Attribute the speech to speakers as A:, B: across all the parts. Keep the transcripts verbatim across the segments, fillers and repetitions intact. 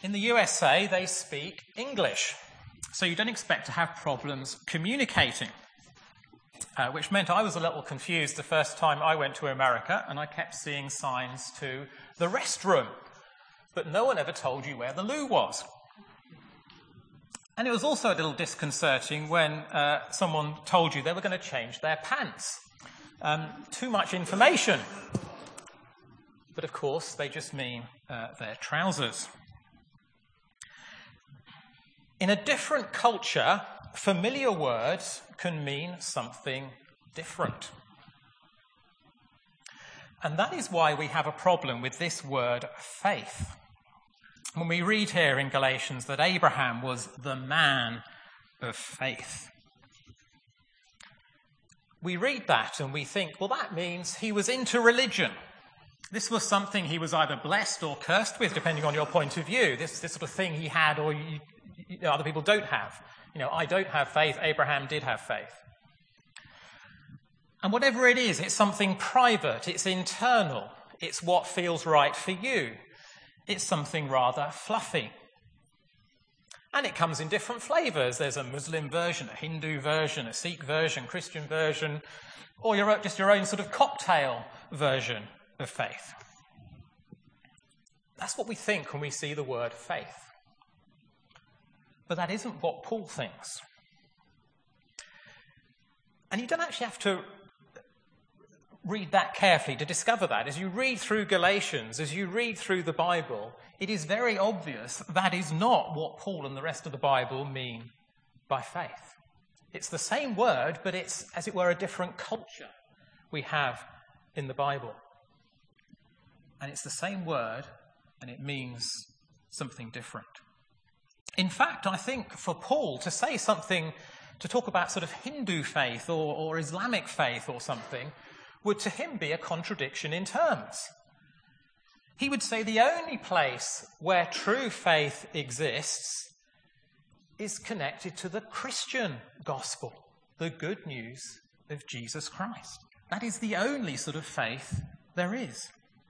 A: In the U S A, they speak English, so you don't expect to have problems communicating, uh, which meant I was a little confused the first time I went to America, and I kept seeing signs to the restroom, but no one ever told you where the loo was. And it was also a little disconcerting when uh, someone told you they were going to change their pants. Um, too much information. But of course, they just mean uh, their trousers. In a different culture, familiar words can mean something different. And that is why we have a problem with this word faith. When we read here in Galatians that Abraham was the man of faith, we read that and we think, well, that means he was into religion. This was something he was either blessed or cursed with, depending on your point of view. This, this sort of thing he had or you, you know, other people don't have. You know, I don't have faith, Abraham did have faith. And whatever it is, it's something private, it's internal, it's what feels right for you. It's something rather fluffy. And it comes in different flavours. There's a Muslim version, a Hindu version, a Sikh version, Christian version, or your, just your own sort of cocktail version of faith. That's what we think when we see the word faith. But that isn't what Paul thinks. And you don't actually have to read that carefully to discover that. As you read through Galatians, as you read through the Bible, it is very obvious that is not what Paul and the rest of the Bible mean by faith. It's the same word, but it's, as it were, a different culture we have in the Bible. And it's the same word, and it means something different. In fact, I think for Paul to say something, to talk about sort of Hindu faith or, or Islamic faith or something, would to him be a contradiction in terms. He would say the only place where true faith exists is connected to the Christian gospel, the good news of Jesus Christ. That is the only sort of faith there is.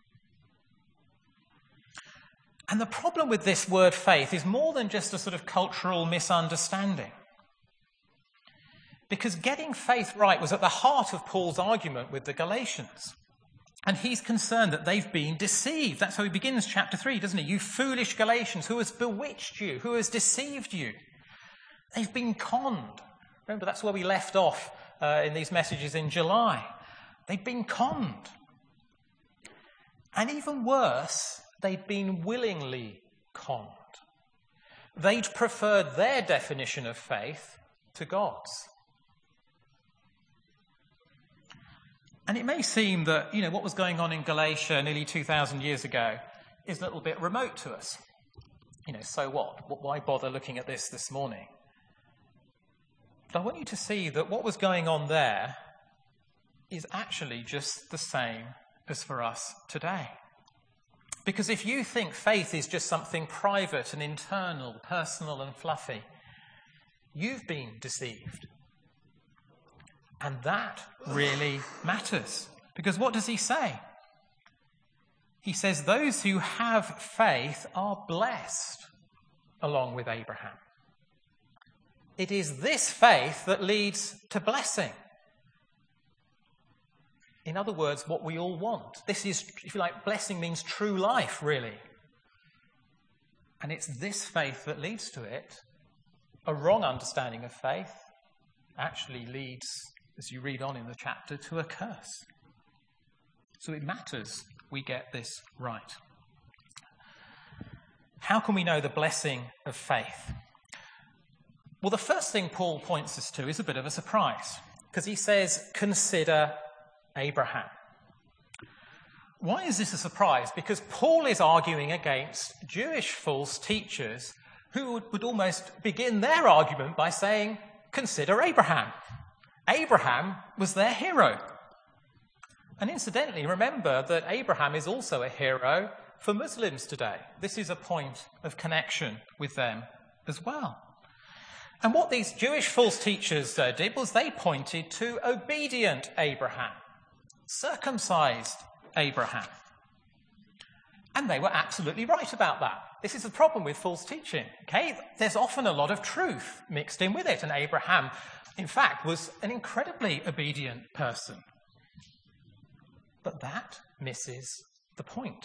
A: And the problem with this word faith is more than just a sort of cultural misunderstanding. Because getting faith right was at the heart of Paul's argument with the Galatians. And he's concerned that they've been deceived. That's how he begins chapter three, doesn't he? You foolish Galatians, who has bewitched you? Who has deceived you? They've been conned. Remember, that's where we left off uh, in these messages in July. They've been conned. And even worse, they'd been willingly conned. They'd preferred their definition of faith to God's. And it may seem that, you know, what was going on in Galatia nearly two thousand years ago is a little bit remote to us. You know, so what? Why bother looking at this this morning? But I want you to see that what was going on there is actually just the same as for us today. Because if you think faith is just something private and internal, personal and fluffy, you've been deceived. And that really matters. Because what does he say? He says those who have faith are blessed along with Abraham. It is this faith that leads to blessing. In other words, what we all want. This is, if you like, blessing means true life, really. And it's this faith that leads to it. A wrong understanding of faith actually leads, as you read on in the chapter, to a curse. So it matters we get this right. How can we know the blessing of faith? Well, the first thing Paul points us to is a bit of a surprise, because he says, consider Abraham. Why is this a surprise? Because Paul is arguing against Jewish false teachers who would, would almost begin their argument by saying, consider Abraham. Abraham was their hero. And incidentally, remember that Abraham is also a hero for Muslims today. This is a point of connection with them as well. And what these Jewish false teachers uh, did was they pointed to obedient Abraham, circumcised Abraham. And they were absolutely right about that. This is the problem with false teaching, okay? There's often a lot of truth mixed in with it, and Abraham, in fact, was an incredibly obedient person. But that misses the point.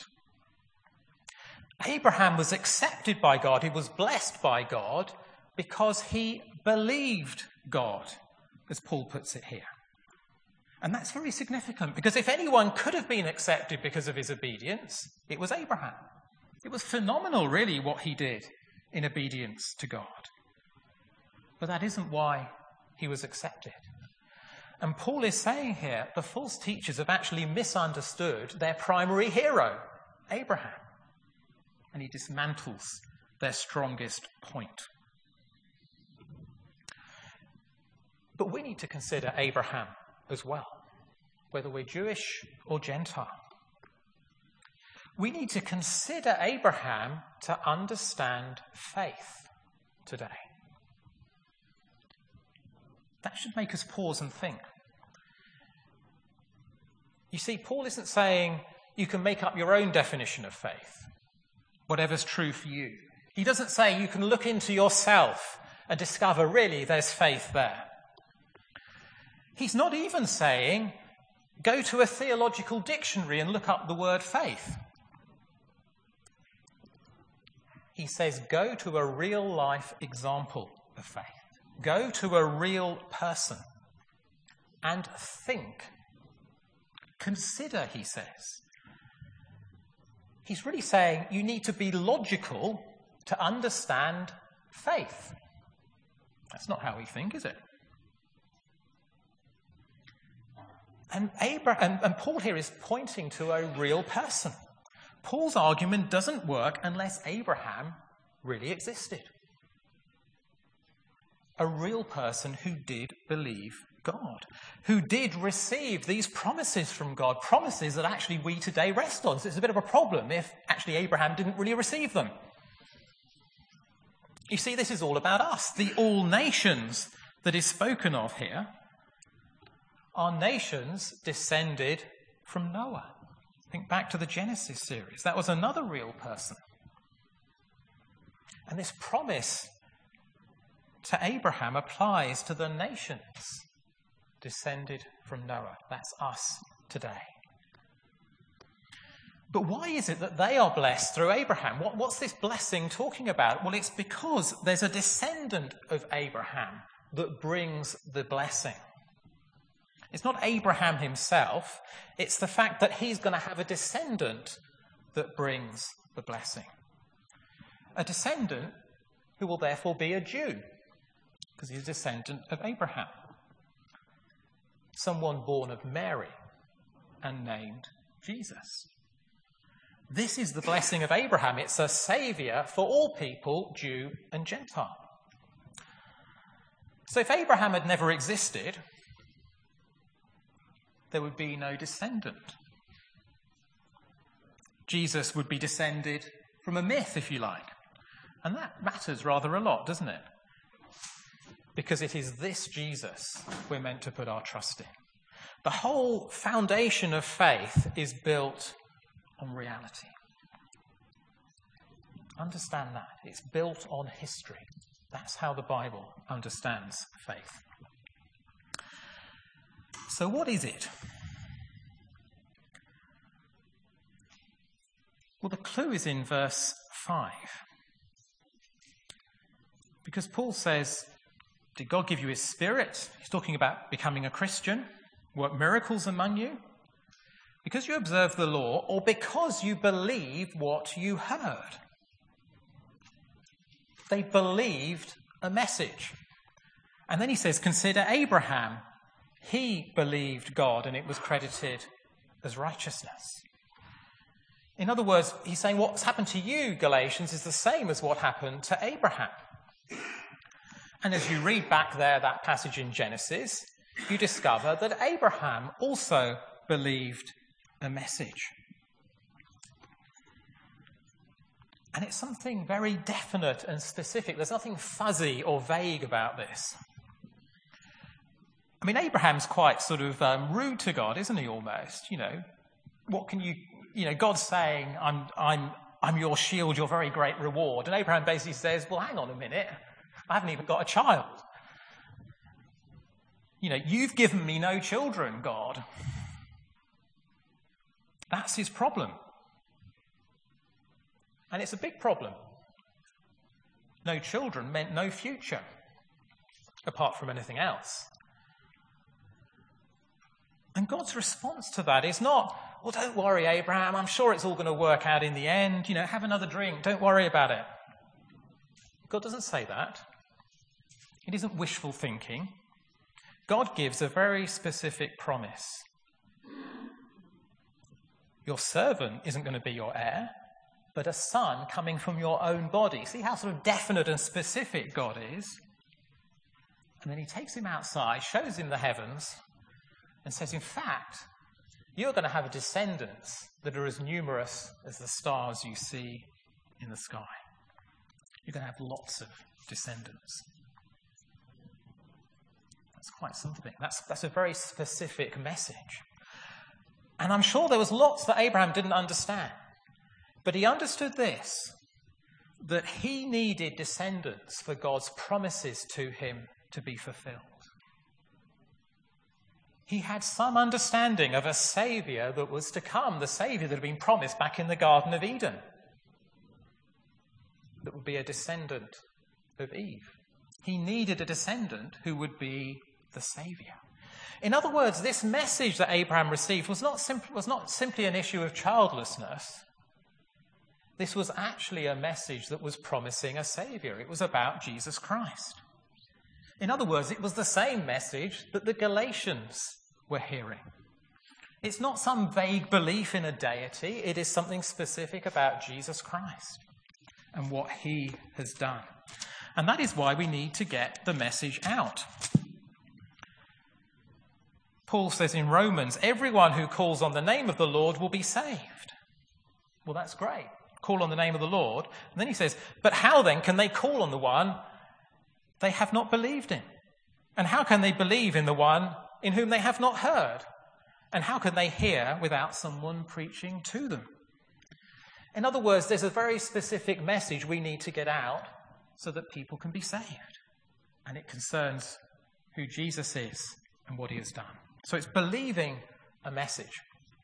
A: Abraham was accepted by God, he was blessed by God, because he believed God, as Paul puts it here. And that's very significant, because if anyone could have been accepted because of his obedience, it was Abraham. It was phenomenal, really, what he did in obedience to God. But that isn't why he was accepted. And Paul is saying here, the false teachers have actually misunderstood their primary hero, Abraham. And he dismantles their strongest point. But we need to consider Abraham as well, whether we're Jewish or Gentile. We need to consider Abraham to understand faith today. That should make us pause and think. You see, Paul isn't saying you can make up your own definition of faith, whatever's true for you. He doesn't say you can look into yourself and discover really there's faith there. He's not even saying go to a theological dictionary and look up the word faith. He says go to a real life example of faith. Go to a real person and think. Consider, he says. He's really saying you need to be logical to understand faith. That's not how we think, is it? And, Abraham, and, and Paul here is pointing to a real person. Paul's argument doesn't work unless Abraham really existed. A real person who did believe God, who did receive these promises from God, promises that actually we today rest on. So it's a bit of a problem if actually Abraham didn't really receive them. You see, this is all about us. The all nations that is spoken of here are nations descended from Noah. Think back to the Genesis series. That was another real person. And this promise to Abraham applies to the nations descended from Noah. That's us today. But why is it that they are blessed through Abraham? What, what's this blessing talking about? Well, it's because there's a descendant of Abraham that brings the blessing. It's not Abraham himself. It's the fact that he's going to have a descendant that brings the blessing. A descendant who will therefore be a Jew, because he's a descendant of Abraham. Someone born of Mary and named Jesus. This is the blessing of Abraham. It's a saviour for all people, Jew and Gentile. So if Abraham had never existed, there would be no descendant. Jesus would be descended from a myth, if you like. And that matters rather a lot, doesn't it? Because it is this Jesus we're meant to put our trust in. The whole foundation of faith is built on reality. Understand that. It's built on history. That's how the Bible understands faith. So what is it? Well, the clue is in verse five. Because Paul says, did God give you his Spirit? He's talking about becoming a Christian, work miracles among you. Because you observe the law, or because you believe what you heard. They believed a message. And then he says, consider Abraham. He believed God and it was credited as righteousness. In other words, he's saying what's happened to you, Galatians, is the same as what happened to Abraham. And as you read back there, that passage in Genesis, you discover that Abraham also believed a message. And it's something very definite and specific. There's nothing fuzzy or vague about this. I mean, Abraham's quite sort of um, rude to God, isn't he, almost? You know, what can you you know, God's saying, I'm, I'm, I'm your shield, your very great reward. And Abraham basically says, well, hang on a minute. I haven't even got a child. You know, you've given me no children, God. That's his problem. And it's a big problem. No children meant no future, apart from anything else. And God's response to that is not, well, don't worry, Abraham, I'm sure it's all going to work out in the end. You know, have another drink, don't worry about it. God doesn't say that. It isn't wishful thinking. God gives a very specific promise. Your servant isn't going to be your heir, but a son coming from your own body. See how sort of definite and specific God is? And then he takes him outside, shows him the heavens, and says, in fact, you're going to have descendants that are as numerous as the stars you see in the sky. You're going to have lots of descendants. That's quite something. That's, that's a very specific message. And I'm sure there was lots that Abraham didn't understand. But he understood this, that he needed descendants for God's promises to him to be fulfilled. He had some understanding of a saviour that was to come, the saviour that had been promised back in the Garden of Eden, that would be a descendant of Eve. He needed a descendant who would be the saviour. In other words, this message that Abraham received was not, simp- was not simply an issue of childlessness. This was actually a message that was promising a saviour. It was about Jesus Christ. In other words, it was the same message that the Galatians were hearing. It's not some vague belief in a deity. It is something specific about Jesus Christ and what he has done. And that is why we need to get the message out. Paul says in Romans, everyone who calls on the name of the Lord will be saved. Well, that's great. Call on the name of the Lord. And then he says, but how then can they call on the one they have not believed in? And how can they believe in the one in whom they have not heard? And how can they hear without someone preaching to them? In other words, there's a very specific message we need to get out so that people can be saved. And it concerns who Jesus is and what he has done. So it's believing a message.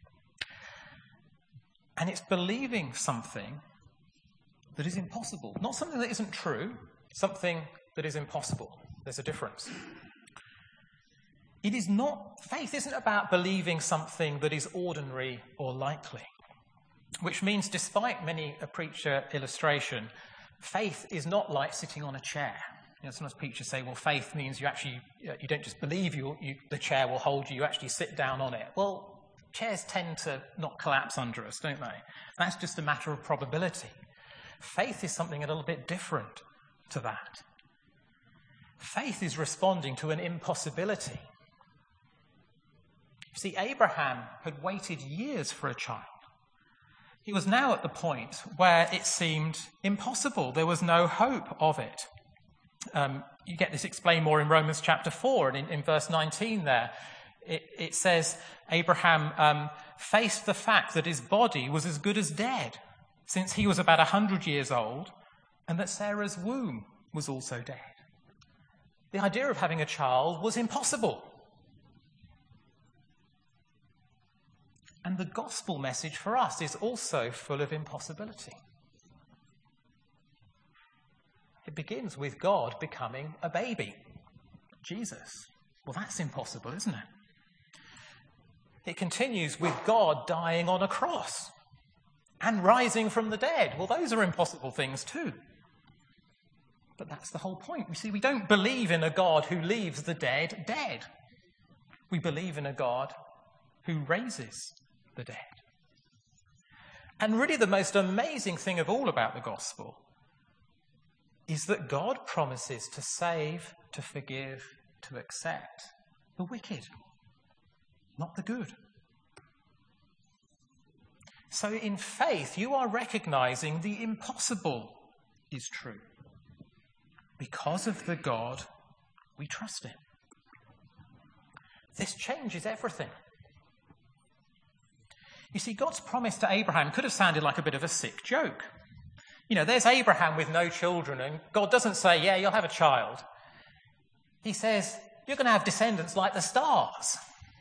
A: And it's believing something that is impossible. Not something that isn't true, something that is impossible. There's a difference. It is not, faith isn't about believing something that is ordinary or likely, which means despite many a preacher illustration, faith is not like sitting on a chair. You know, sometimes preachers say, well, faith means you actually, you don't just believe you, you, the chair will hold you, you actually sit down on it. Well, chairs tend to not collapse under us, don't they? That's just a matter of probability. Faith is something a little bit different to that. Faith is responding to an impossibility. You see, Abraham had waited years for a child. He was now at the point where it seemed impossible. There was no hope of it. Um, you get this explained more in Romans chapter four, and in, in verse nineteen there, it, it says Abraham um, faced the fact that his body was as good as dead, since he was about one hundred years old, and that Sarah's womb was also dead. The idea of having a child was impossible. And the gospel message for us is also full of impossibility. It begins with God becoming a baby, Jesus. Well, that's impossible, isn't it? It continues with God dying on a cross and rising from the dead. Well, those are impossible things too. But that's the whole point. You see, we don't believe in a God who leaves the dead dead. We believe in a God who raises the dead. And really the most amazing thing of all about the gospel is that God promises to save, to forgive, to accept the wicked, not the good. So in faith, you are recognizing the impossible is true because of the God we trust in. This changes everything. You see, God's promise to Abraham could have sounded like a bit of a sick joke. You know, there's Abraham with no children, and God doesn't say, yeah, you'll have a child. He says, you're going to have descendants like the stars.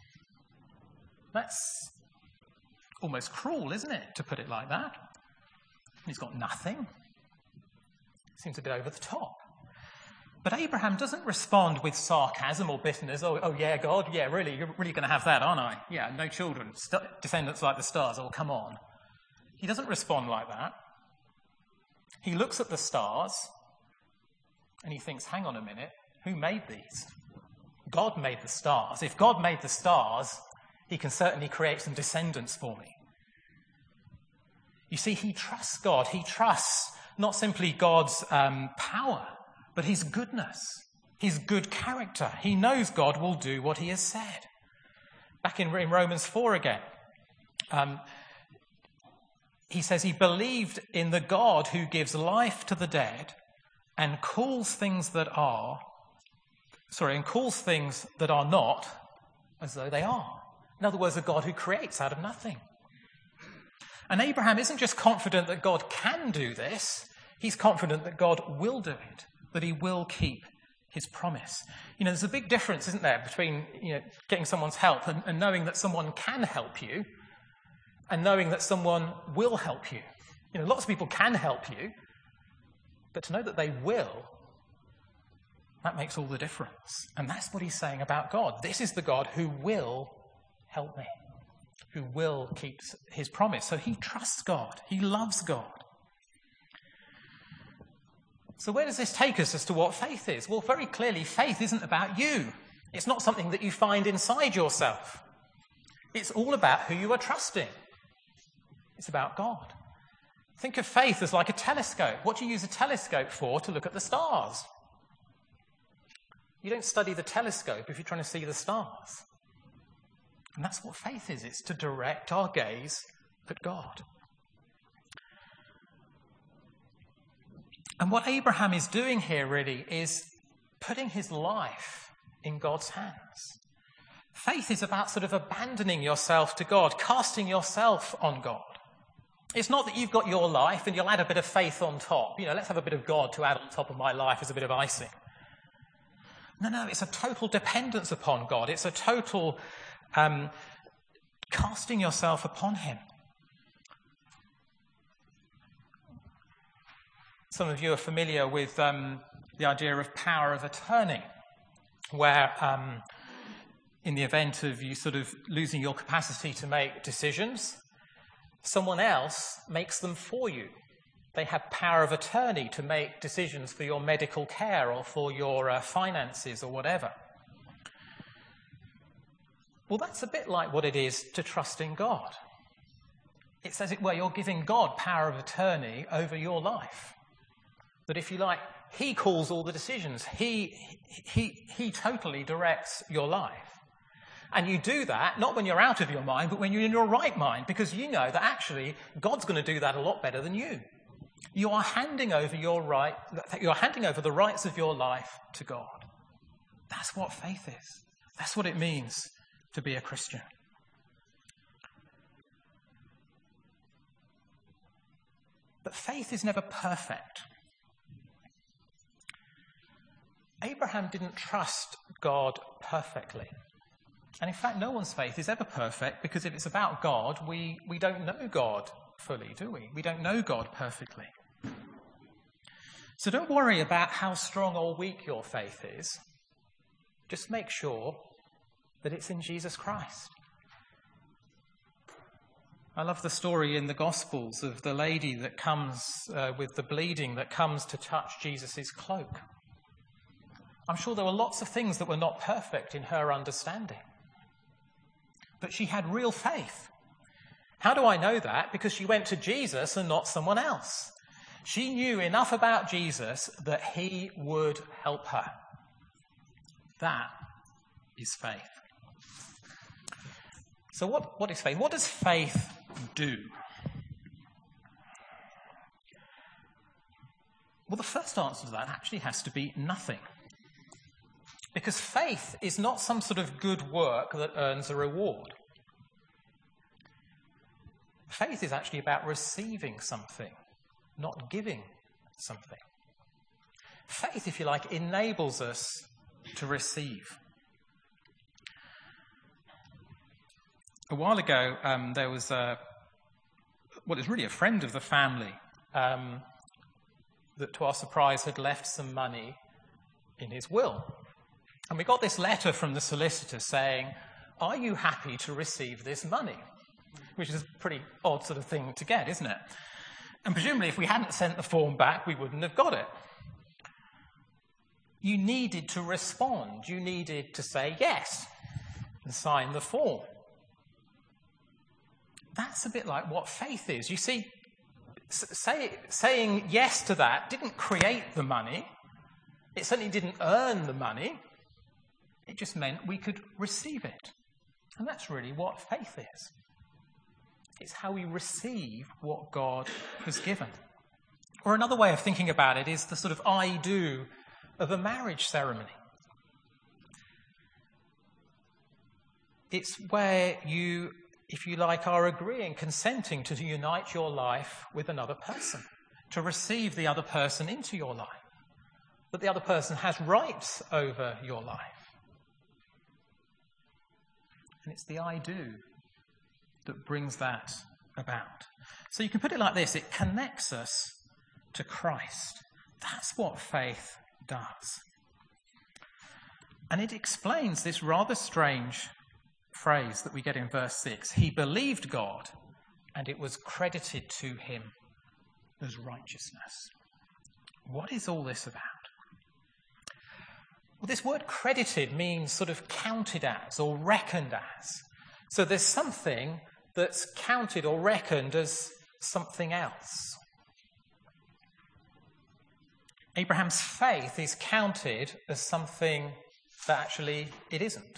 A: That's almost cruel, isn't it, to put it like that? He's got nothing. Seems a bit over the top. But Abraham doesn't respond with sarcasm or bitterness. Oh, oh yeah, God, yeah, really, you're really going to have that, aren't I? Yeah, no children, st- descendants like the stars. Oh, come on. He doesn't respond like that. He looks at the stars and he thinks, hang on a minute, who made these? God made the stars. If God made the stars, he can certainly create some descendants for me. You see, he trusts God. He trusts not simply God's um, power, but his goodness, his good character. He knows God will do what he has said. Back in, in Romans four again, um, he says he believed in the God who gives life to the dead and calls things that are, sorry, and calls things that are not as though they are. In other words, a God who creates out of nothing. And Abraham isn't just confident that God can do this, he's confident that God will do it, that he will keep his promise. You know, there's a big difference, isn't there, between, you know, getting someone's help and, and knowing that someone can help you and knowing that someone will help you. You know, lots of people can help you, but to know that they will, that makes all the difference. And that's what he's saying about God. This is the God who will help me, who will keep his promise. So he trusts God. He loves God. So where does this take us as to what faith is? Well, very clearly, faith isn't about you. It's not something that you find inside yourself. It's all about who you are trusting. It's about God. Think of faith as like a telescope. What do you use a telescope for? To look at the stars. You don't study the telescope if you're trying to see the stars. And that's what faith is. It's to direct our gaze at God. And what Abraham is doing here really is putting his life in God's hands. Faith is about sort of abandoning yourself to God, casting yourself on God. It's not that you've got your life and you'll add a bit of faith on top. You know, let's have a bit of God to add on top of my life as a bit of icing. No, no, it's a total dependence upon God. It's a total um, casting yourself upon him. Some of you are familiar with um, the idea of power of attorney, where um, in the event of you sort of losing your capacity to make decisions, someone else makes them for you. They have power of attorney to make decisions for your medical care or for your uh, finances or whatever. Well, that's a bit like what it is to trust in God. It's as it were, you're giving God power of attorney over your life. That if you like, he calls all the decisions. He, he, he totally directs your life. And you do that, not when you're out of your mind, but when you're in your right mind, because you know that actually God's going to do that a lot better than you. You are handing over your right, you're handing over the rights of your life to God. That's what faith is. That's what it means to be a Christian. But faith is never perfect. Abraham didn't trust God perfectly. And in fact, no one's faith is ever perfect, because if it's about God, we, we don't know God fully, do we? We don't know God perfectly. So don't worry about how strong or weak your faith is. Just make sure that it's in Jesus Christ. I love the story in the Gospels of the lady that comes uh, with the bleeding that comes to touch Jesus' cloak. I'm sure there were lots of things that were not perfect in her understanding. But she had real faith. How do I know that? Because she went to Jesus and not someone else. She knew enough about Jesus that he would help her. That is faith. So what, what is faith? What does faith do? Well, the first answer to that actually has to be nothing. Because faith is not some sort of good work that earns a reward. Faith is actually about receiving something, not giving something. Faith, if you like, enables us to receive. A while ago, um, there was a, well, it was really a friend of the family um, that, to our surprise, had left some money in his will. And we got this letter from the solicitor saying, "Are you happy to receive this money?" Which is a pretty odd sort of thing to get, isn't it? And presumably, if we hadn't sent the form back, we wouldn't have got it. You needed to respond. You needed to say yes and sign the form. That's a bit like what faith is. You see, say, saying yes to that didn't create the money. It certainly didn't earn the money. It just meant we could receive it. And that's really what faith is. It's how we receive what God has given. Or another way of thinking about it is the sort of I do of a marriage ceremony. It's where you, if you like, are agreeing, consenting to unite your life with another person, to receive the other person into your life, that the other person has rights over your life. And it's the I do that brings that about. So you can put it like this: it connects us to Christ. That's what faith does. And it explains this rather strange phrase that we get in verse six. He believed God, and it was credited to him as righteousness. What is all this about? Well, this word credited means sort of counted as or reckoned as. So there's something that's counted or reckoned as something else. Abraham's faith is counted as something that actually it isn't.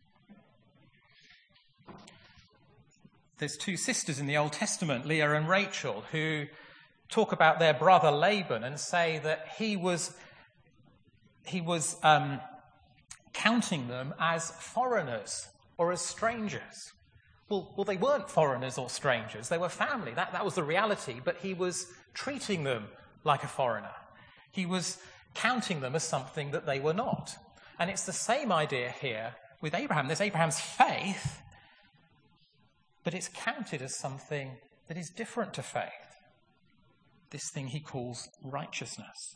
A: There's two sisters in the Old Testament, Leah and Rachel, who talk about their brother Laban and say that he was he was um, counting them as foreigners or as strangers. Well, well, they weren't foreigners or strangers. They were family. That, that was the reality. But he was treating them like a foreigner. He was counting them as something that they were not. And it's the same idea here with Abraham. There's Abraham's faith, but it's counted as something that is different to faith. This thing he calls righteousness.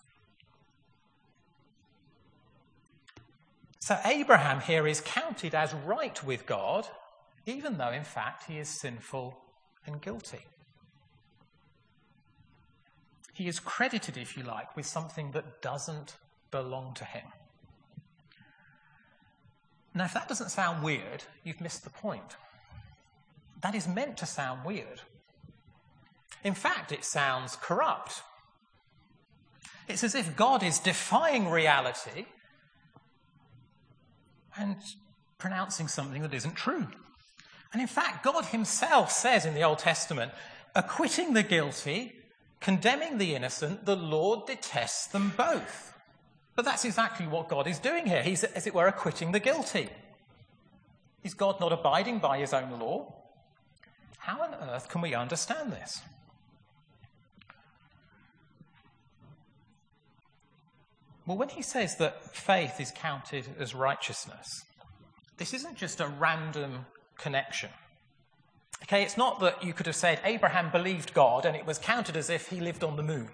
A: So Abraham here is counted as right with God, even though, in fact, he is sinful and guilty. He is credited, if you like, with something that doesn't belong to him. Now, if that doesn't sound weird, you've missed the point. That is meant to sound weird. In fact, it sounds corrupt. It's as if God is defying reality and pronouncing something that isn't true. And in fact, God himself says in the Old Testament, acquitting the guilty, condemning the innocent, the Lord detests them both. But that's exactly what God is doing here. He's, as it were, acquitting the guilty. Is God not abiding by his own law? How on earth can we understand this? Well, when he says that faith is counted as righteousness, this isn't just a random connection. Okay, it's not that you could have said Abraham believed God and it was counted as if he lived on the moon,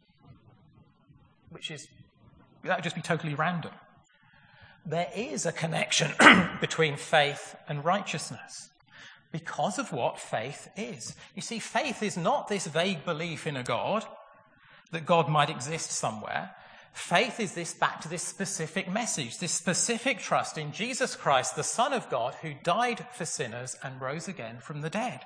A: which is, that would just be totally random. There is a connection between faith and righteousness because of what faith is. You see, faith is not this vague belief in a God, that God might exist somewhere. Faith is this back to this specific message, this specific trust in Jesus Christ, the Son of God, who died for sinners and rose again from the dead.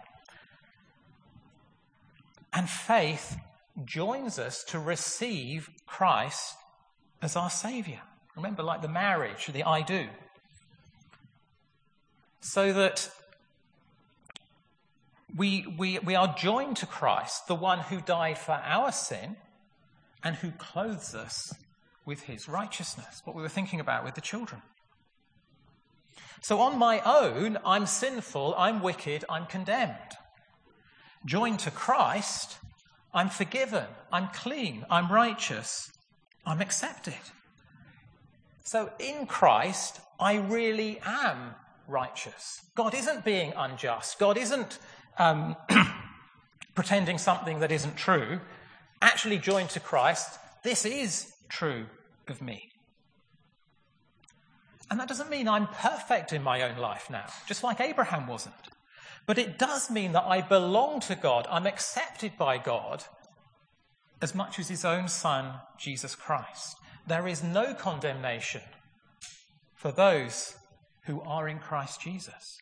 A: And faith joins us to receive Christ as our Saviour. Remember, like the marriage, the I do. So that we, we, we are joined to Christ, the one who died for our sin, and who clothes us with his righteousness, what we were thinking about with the children. So on my own, I'm sinful, I'm wicked, I'm condemned. Joined to Christ, I'm forgiven, I'm clean, I'm righteous, I'm accepted. So in Christ, I really am righteous. God isn't being unjust. God isn't um, pretending something that isn't true. Actually joined to Christ, this is true of me. And that doesn't mean I'm perfect in my own life now, just like Abraham wasn't. But it does mean that I belong to God. I'm accepted by God as much as his own Son, Jesus Christ. There is no condemnation for those who are in Christ Jesus.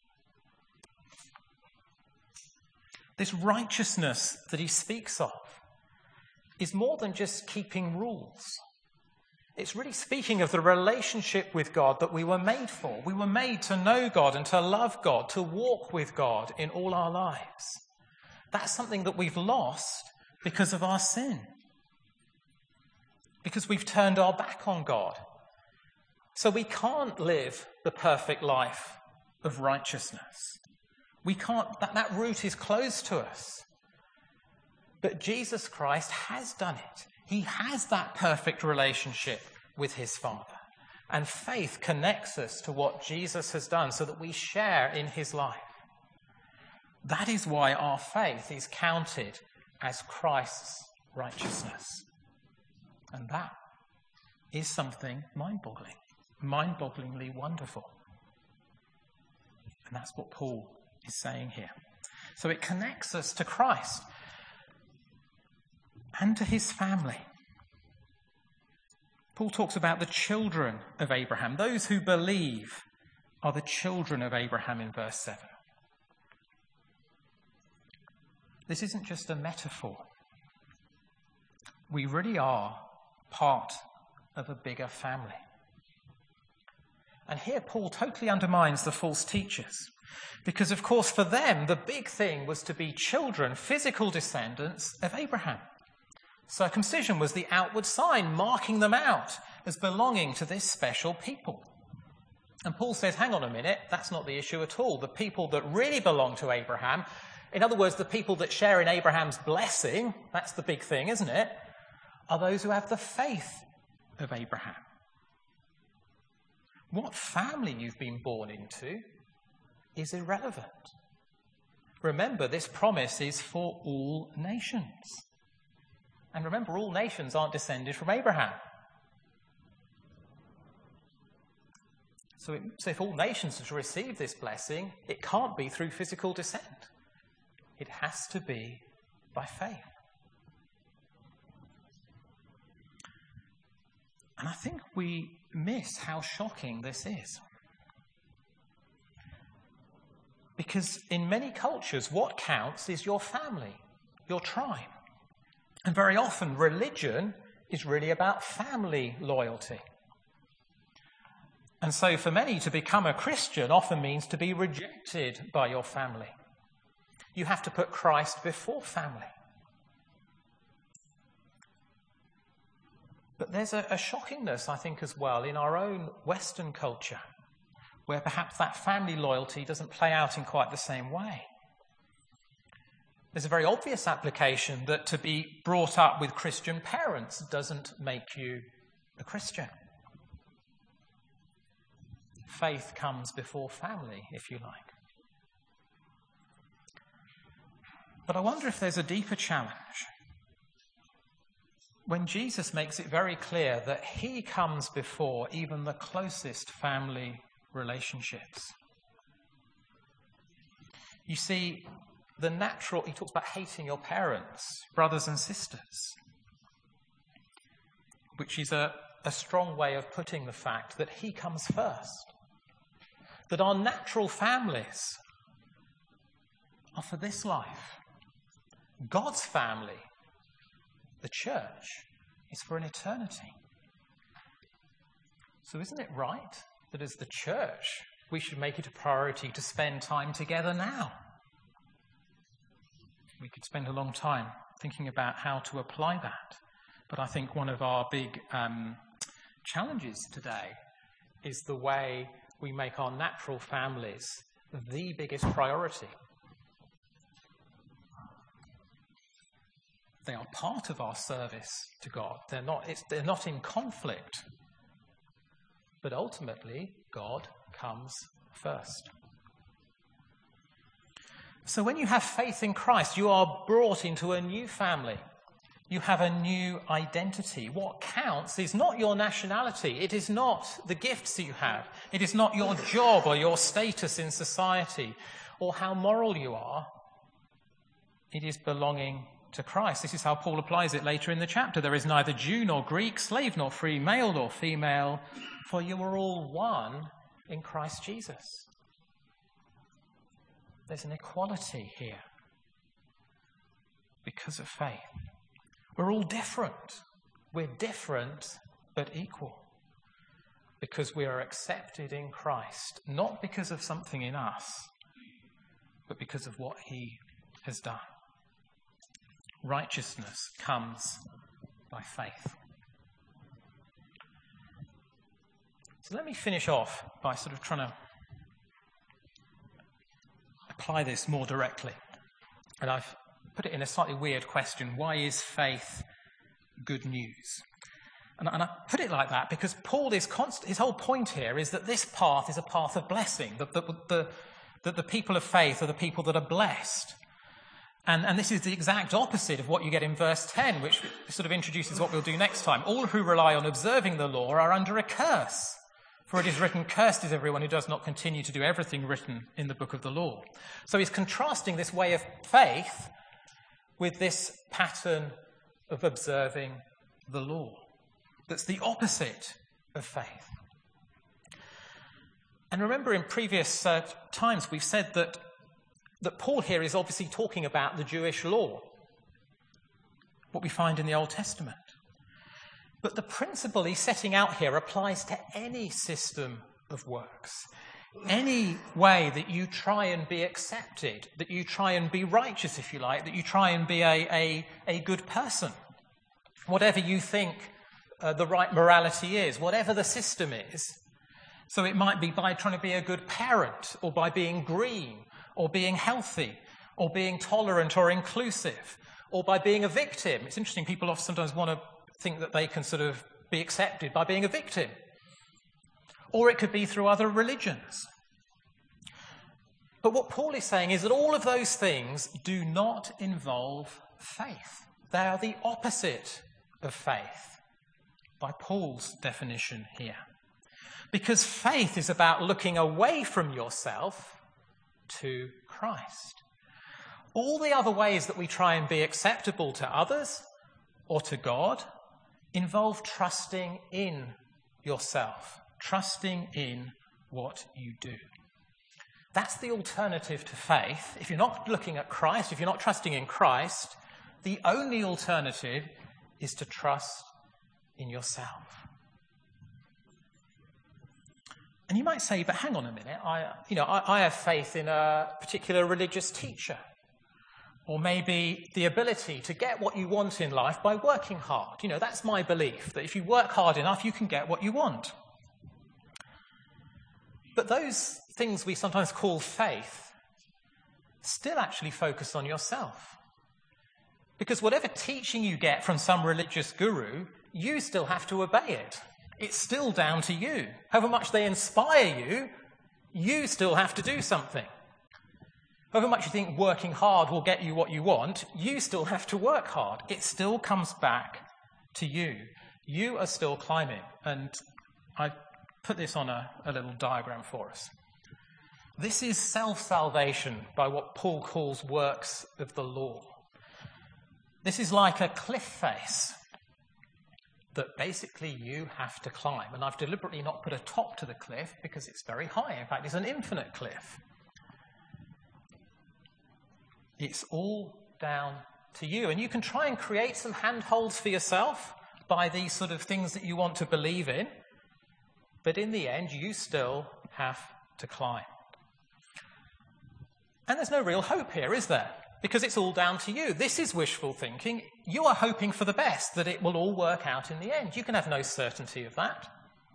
A: This righteousness that he speaks of is more than just keeping rules. It's really speaking of the relationship with God that we were made for. We were made to know God and to love God, to walk with God in all our lives. That's something that we've lost because of our sin. Because we've turned our back on God. So we can't live the perfect life of righteousness. We can't, that, that route is closed to us. But Jesus Christ has done it. He has that perfect relationship with his Father. And faith connects us to what Jesus has done so that we share in his life. That is why our faith is counted as Christ's righteousness. And that is something mind-boggling, mind-bogglingly wonderful. And that's what Paul is saying here. So it connects us to Christ and to his family. Paul talks about the children of Abraham. Those who believe are the children of Abraham in verse seven. This isn't just a metaphor. We really are part of a bigger family. And here Paul totally undermines the false teachers. Because, of course, for them, the big thing was to be children, physical descendants of Abraham. Circumcision was the outward sign, marking them out as belonging to this special people. And Paul says, hang on a minute, that's not the issue at all. The people that really belong to Abraham, in other words, the people that share in Abraham's blessing, that's the big thing, isn't it, are those who have the faith of Abraham. What family you've been born into is irrelevant. Remember, this promise is for all nations. And remember, all nations aren't descended from Abraham. So, it, so if all nations are to receive this blessing, it can't be through physical descent. It has to be by faith. And I think we miss how shocking this is. Because in many cultures, what counts is your family, your tribe. And very often, religion is really about family loyalty. And so for many, to become a Christian often means to be rejected by your family. You have to put Christ before family. But there's a, a shockingness, I think, as well in our own Western culture, where perhaps that family loyalty doesn't play out in quite the same way. There's a very obvious application that to be brought up with Christian parents doesn't make you a Christian. Faith comes before family, if you like. But I wonder if there's a deeper challenge. When Jesus makes it very clear that he comes before even the closest family relationships. You see, the natural, he talks about hating your parents, brothers and sisters, which is a, a strong way of putting the fact that he comes first. That our natural families are for this life. God's family, the church, is for an eternity. So isn't it right that as the church, we should make it a priority to spend time together now? We could spend a long time thinking about how to apply that. But I think one of our big um, challenges today is the way we make our natural families the biggest priority. They are part of our service to God. They're not, it's, they're not in conflict. But ultimately, God comes first. So when you have faith in Christ, you are brought into a new family. You have a new identity. What counts is not your nationality. It is not the gifts that you have. It is not your job or your status in society or how moral you are. It is belonging to Christ. This is how Paul applies it later in the chapter. There is neither Jew nor Greek, slave nor free, male nor female, for you are all one in Christ Jesus. There's an equality here because of faith. We're all different. We're different but equal because we are accepted in Christ, not because of something in us, but because of what he has done. Righteousness comes by faith. So let me finish off by sort of trying to apply this more directly. And I've put it in a slightly weird question. Why is faith good news? And, and I put it like that because Paul is constant. His whole point here is that this path is a path of blessing, that the, the, that the people of faith are the people that are blessed. And, and this is the exact opposite of what you get in verse ten, which sort of introduces what we'll do next time. All who rely on observing the law are under a curse. For it is written, cursed is everyone who does not continue to do everything written in the book of the law. So he's contrasting this way of faith with this pattern of observing the law. That's the opposite of faith. And remember, in previous uh, times, we've said that, that Paul here is obviously talking about the Jewish law, what we find in the Old Testament. But the principle he's setting out here applies to any system of works. Any way that you try and be accepted, that you try and be righteous, if you like, that you try and be a, a, a good person. Whatever you think uh, the right morality is, whatever the system is. So it might be by trying to be a good parent, or by being green, or being healthy, or being tolerant or inclusive, or by being a victim. It's interesting, people often sometimes want to think that they can sort of be accepted by being a victim. Or it could be through other religions. But what Paul is saying is that all of those things do not involve faith. They are the opposite of faith, by Paul's definition here. Because faith is about looking away from yourself to Christ. All the other ways that we try and be acceptable to others or to God involve trusting in yourself, trusting in what you do. That's the alternative to faith. If you're not looking at Christ, if you're not trusting in Christ, the only alternative is to trust in yourself. And you might say, but hang on a minute, I, you know, I, I have faith in a particular religious teacher. Or maybe the ability to get what you want in life by working hard. You know, that's my belief, that if you work hard enough, you can get what you want. But those things we sometimes call faith still actually focus on yourself. Because whatever teaching you get from some religious guru, you still have to obey it. It's still down to you. However much they inspire you, you still have to do something. However much you think working hard will get you what you want, you still have to work hard. It still comes back to you. You are still climbing. And I put this on a, a little diagram for us. This is self-salvation by what Paul calls works of the law. This is like a cliff face that basically you have to climb. And I've deliberately not put a top to the cliff because it's very high. In fact, it's an infinite cliff. It's all down to you. And you can try and create some handholds for yourself by these sort of things that you want to believe in. But in the end, you still have to climb. And there's no real hope here, is there? Because it's all down to you. This is wishful thinking. You are hoping for the best, that it will all work out in the end. You can have no certainty of that.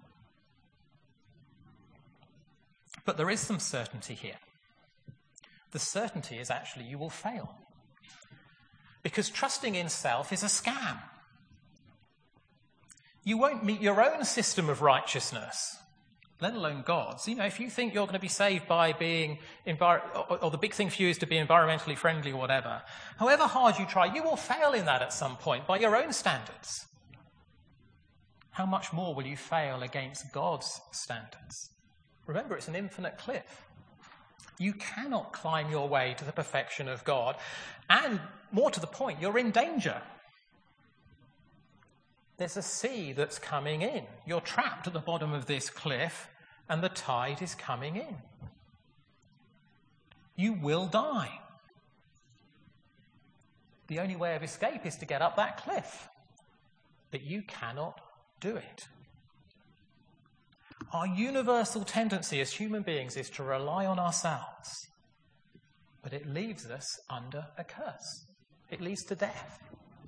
A: But there is some certainty here. The certainty is actually you will fail. Because trusting in self is a scam. You won't meet your own system of righteousness, let alone God's. You know, if you think you're going to be saved by being, envir- or, or the big thing for you is to be environmentally friendly or whatever, however hard you try, you will fail in that at some point by your own standards. How much more will you fail against God's standards? Remember, it's an infinite cliff. You cannot climb your way to the perfection of God. And more to the point, you're in danger. There's a sea that's coming in. You're trapped at the bottom of this cliff, and the tide is coming in. You will die. The only way of escape is to get up that cliff. But you cannot do it. Our universal tendency as human beings is to rely on ourselves, but it leaves us under a curse. It leads to death.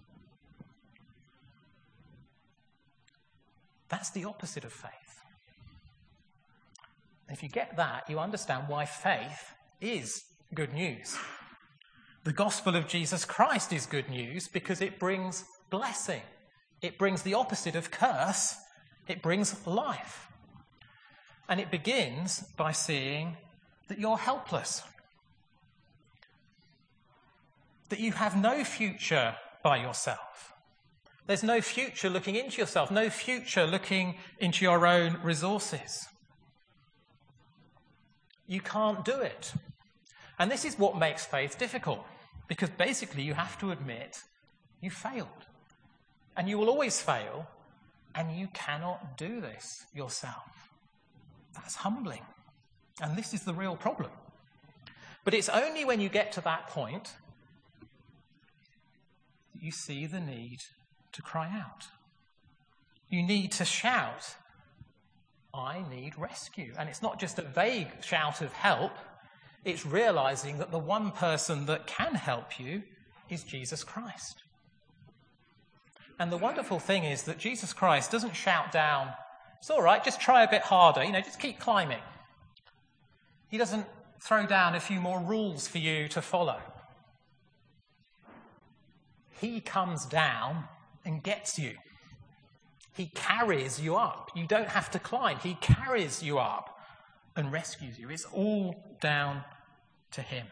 A: That's the opposite of faith. If you get that, you understand why faith is good news. The gospel of Jesus Christ is good news because it brings blessing. It brings the opposite of curse. It brings life. And it begins by seeing that you're helpless. That you have no future by yourself. There's no future looking into yourself, no future looking into your own resources. You can't do it. And this is what makes faith difficult, because basically you have to admit you failed. And you will always fail, and you cannot do this yourself. That's humbling. And this is the real problem. But it's only when you get to that point that you see the need to cry out. You need to shout, I need rescue. And it's not just a vague shout of help. It's realizing that the one person that can help you is Jesus Christ. And the wonderful thing is that Jesus Christ doesn't shout down, it's all right, just try a bit harder, you know, just keep climbing. He doesn't throw down a few more rules for you to follow. He comes down and gets you. He carries you up. You don't have to climb. He carries you up and rescues you. It's all down to him.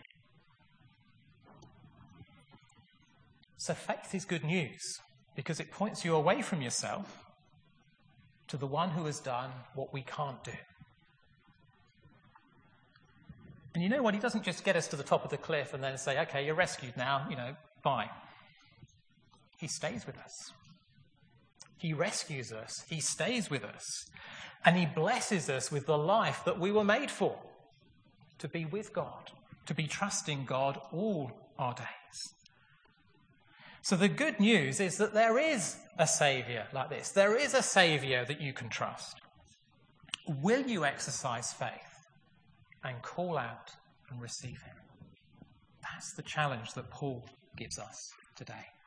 A: So faith is good news because it points you away from yourself to the one who has done what we can't do. And you know what? He doesn't just get us to the top of the cliff and then say, okay, you're rescued now, you know, bye. He stays with us. He rescues us. He stays with us. And he blesses us with the life that we were made for, to be with God, to be trusting God all our days. So the good news is that there is a saviour like this. There is a saviour that you can trust. Will you exercise faith and call out and receive him? That's the challenge that Paul gives us today.